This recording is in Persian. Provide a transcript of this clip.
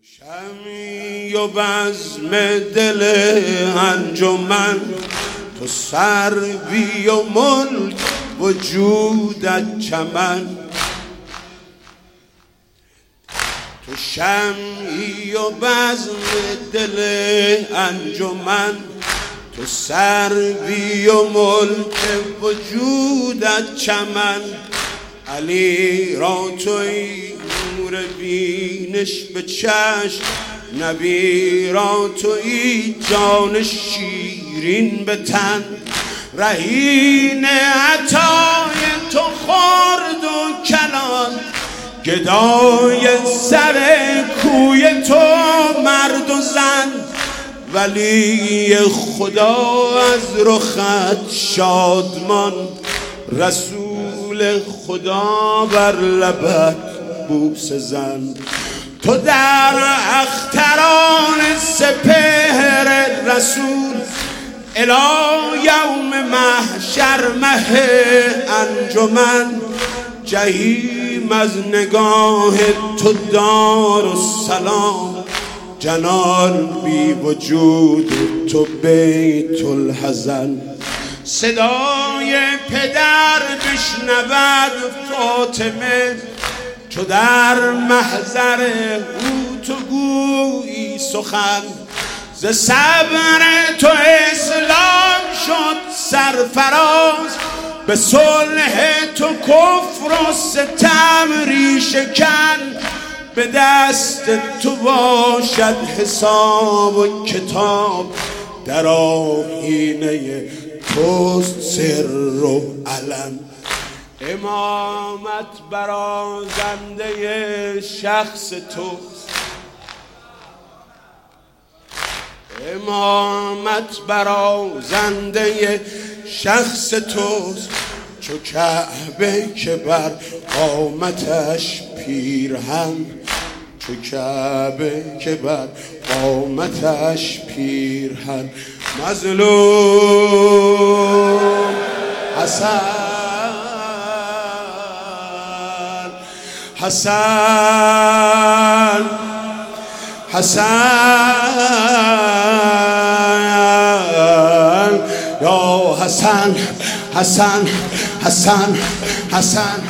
شمعی و بزم دل انجمن، تو سروی و ملک وجودت چمن. تو شمعی و بزم دل انجمن، تو سروی و ملک وجودت چمن. علی را توی نور بینش به چشم، نبی را توی جان شیرین به تن. رهین عطای تو خرد و کلان، گدای سر کوی تو مرد و زن. ولی خدا از رخت شادمان، رسول خدا بر لبت بوسه زن. تو در اختران سپهر رسول، الی یوم محشر مه انجمن. جهیم از نگاه تو دار و سلام، جنان بی وجود تو بیت الحزن. صدای پدر بشنود فاطمه، چو در محضر او تو گویی سخن. ز صبر تو اسلام شد سرفراز، به صلح تو کفر و ستم ریشه کن. به دست تو باشد حساب و کتاب، در آیینه توست سر و علن. امامت برازنده شخص توست، امامت برازنده شخص توست. چو کعبه که بر قامتش پیرهن، چو کعبه که بر قامتش پیرهن. مظلوم حسن، حسن، حسن، یا حسن، حسن، حسن، حسن.